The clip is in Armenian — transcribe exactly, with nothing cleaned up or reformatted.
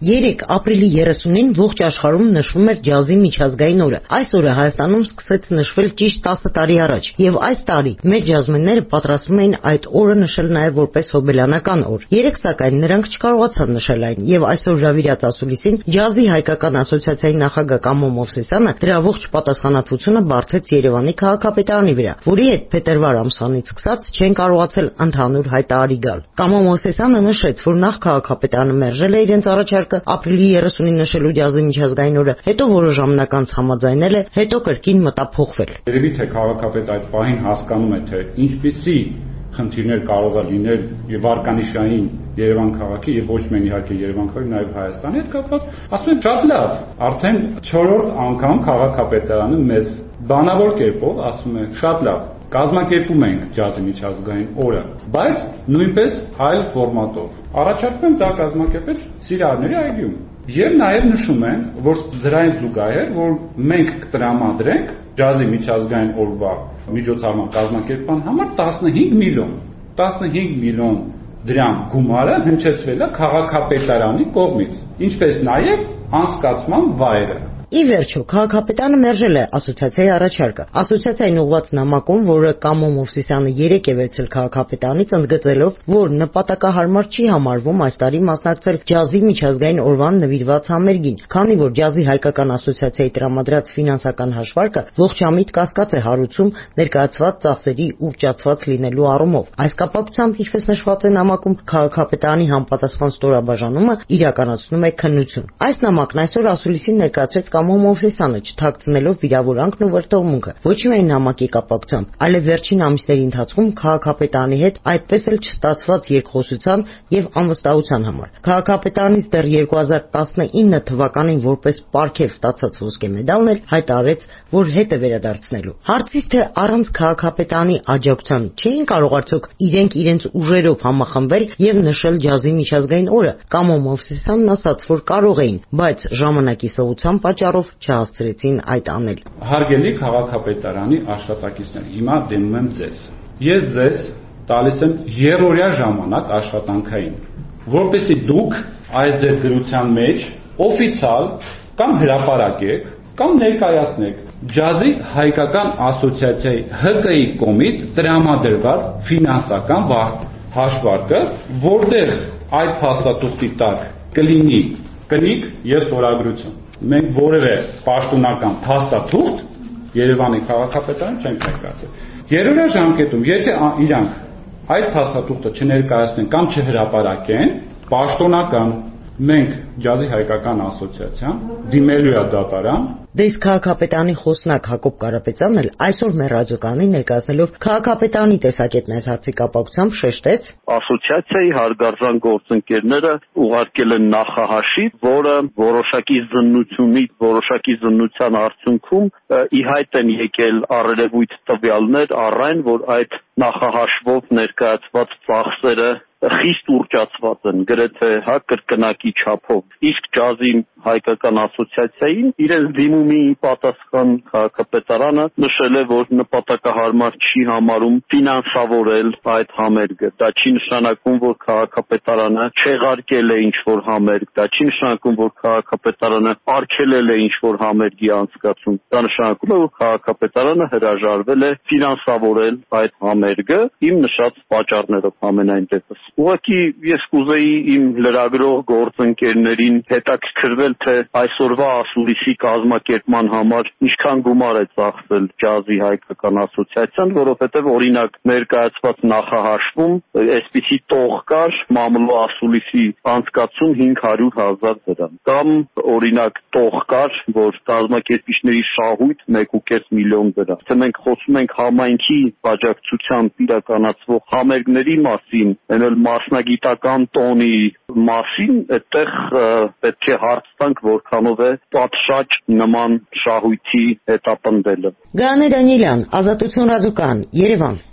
Երեկ ապրիլի երեսունին ողջ աշխարհում նշվում էր ջազի միջազգային օրը։ Այս օրը Հայաստանում սկսեց նշվել ճիշտ տասը տարի առաջ, եւ այս տարի մեր ջազմենները պատրաստվում էին այդ օրը նշել նաեւ որպես հոբելյանական օր։ Երեկ սակայն նրանք չկարողացան նշել այն, եւ այսօր հրավիրած ասուլիսին ջազի հայկական ասոցիացիայի նախագահ Կամո Մովսեսյանը դրա ողջ պատասխանատվությունը բարթեց Երևանի քաղաքապետարանի վրա, որի հետ փետրվար ամսվանից սկսած չեն կարողացել ընդհանուր հայտարարի գալ։ Կամո Մովսեսյանը նշեց, որ նախ քաղաքապետարանը մերժել է իրենց առաջարկը ապրիլի երեսունին նշելու ջազի միջազգային օրը, հետո որոշ ժամանակ անց համաձայնել է, հետո կրկին մտափոխվել։ Երևի թե քաղաքապետը այդ պահին հասկանում է, թե ինչպիսի խնդիրներ կարող է լինել եւ արկանիշային Երևան քաղաքի եւ ոչ միայն իհարկե Երևան քաղաքի, նաեւ Հայաստանի հետ կապված, ասում եմ շատ լավ, արդեն չորրորդ անգամ քաղաքապետարանը մեզ բանավոր կերպով ասում է շատ լավ, կազմակերպում ենք ջազի միջազգային օրը, բայց նույնպես այլ ֆորմատով։ Առաջարկում եմ դա կազմակերպել Սիրահարների այգիում։ Եվ նաև նշում են, որ դրան զուգահեռ, որ մենք կտրամադրենք ջազի միջազգային օրվա միջոցառման կազմակերպման համար տասնհինգ միլիոն, տասնհինգ միլիոն դրամ գումարը հնչեցվել է քաղաքապետարանի կողմից, ինչպես նաև անցկացման վայրը։ Ի վերջո, քաղաքապետարանը մերժել է ասոցիացիայի առաջարկը։ Ասոցիացիային ուղղված նամակում, որը Կամո Մովսեսյանը երեկ է վերցրել քաղաքապետարանից, ընդգծելով, որ նպատակահարմար չի համարվում այս տարի մասնակցել ջազի միջազգային օրվան նվիրված համերգին, քանի որ ջազի հայկական ասոցիացիայի տրամադրած ֆինանսական հաշվարկը ողջամիտ կասկած է հարուցում ներկայացված ծախսերի ուռճացված լինելու առումով։ Այս կապակցությամբ, ինչպես նշված է նամակում, քաղաքապետարանի համապատասխան ստորաբաժանումը իրականացնում է քննություն։ Այս նամակն այսօր ասուլիսին ներկայացրեց Կամո Մովսեսյանը, չթաքցնելով վիրավորանքն ու վրդովմունքը, ոչ միայն նամակի կապակցությամբ, այլև վերջին ամիսների ընթացքում քաղաքապետարանի հետ այդպես էլ չստացված երկխոսության եւ անվստահության համար։ Քաղաքապետարանից դեռ երկու հազար տասնինը թվականին որպես պարգև ստացած ոսկե մեդալն էլ հայտարարեց, որ հետ է վերադարձնելու։ Հարցից թե առանց քաղաքապետարանի աջակցության չէին կարող արդյոք իրենք իրենց ուժերով համախմբվել եւ նշել ջազի միջազգային օրը, Կամո Մովսեսյանն ասաց, որ կարող էին, բայց ժամանակի սովության պատճառով չհասցրեցին այդ անել։ Հարգելի քաղաքապետարանի աշխատակիցներ, հիմա դիմում եմ ձեզ։ Ես ձեզ տալիս եմ երրորդյա ժամանակ աշխատանքային, որպեսզի դուք այս ձեր գրության մեջ օֆիցիալ կամ հրապարակեք կամ ներկայացնեք ջազի հայկական ասոցիացիայի Հ Կ-ի կողմից տրամադրված ֆինանսական հաշվարկը, որտեղ այդ փաստաթուղթի տակ կլինի կնիկ եւ ստորագրություն։ Մենք որևէ պաշտոնական փաստաթուղթ Երևանի քաղաքապետարան չենք ներկայացել։ Երրորդյա ժամկետում, եթե իրանք այդ փաստաթուղթը չներկայացնեն կամ չհրապարակեն, պաշտոնական մենք ջազի հայկական ասոցիացիան դիմելու է դատարան։ Դե իսկ քաղաքապետարանի խոսնակ Հակոբ Կարապետյանն էլ այսօր մեր ռադիոկայանին ներկայացնելով քաղաքապետարանի տեսակետն այս հարցի կապակցությամբ շեշտեց. Ասոցիացիայի հարգարժան գործընկերները ուղարկել են նախահաշիվ, որը որոշակի զննությունից, որոշակի զննության արդյունքում ի հայտ են եկել առերևույթ տվյալներ առ այն, որ այդ նախահաշվով ներկայացված ծախսերը խիստ ուռճացված են, գրեթե հա կրկնակի չափով։ Իսկ ջազի հայկական ասոցիացիային իրենց դիմումի պատասխան քաղաքապետարանը նշել է, որ նպատակահարմար չի համարում ֆինանսավորել այդ համերգը։ Դա չի նշանակում, որ քաղաքապետարանը չեղարկել է ինչ-որ համերգ, դա չի նշանակում, որ քաղաքապետարանը արգելել է ինչ-որ համերգի անցկացում։ Դա նշանակում է, որ քաղաքապետարանը հրաժարվել է ֆինանսավորել այդ համերգը իմ նշած պատճառներով ամենայն դեպս։ Ուղղակի ես կուզեի իմ լրագրող գործընկերներին հետաքրքրվել, թե այսօրվա ասուլիսի կազմակերպման համար ինչքան գումար է ծախսել ջազի հայկական ասոցիացիան, որովհետև օրինակ ներկայացված նախահաշվում այսպիսի տող կար մամլո ասուլիսի անցկացում հինգ հարյուր հազար դրամ, կամ օրինակ տող կար, որ կազմակերպիչների շահույթ մեկ ու կես միլիոն դրամ։ Թե մենք խոսում ենք համայնքի աջակցությամբ իրականացվող համերգների մասին, այն էլ մասնագիտական տոնի մասին, այդտեղ պետք է հարց տանք, որքանով է պատշաճ նման շահույթի հետապնդելը։ Գաներ Դանիելյան, Ազատություն ռադիոկայան, Երևան։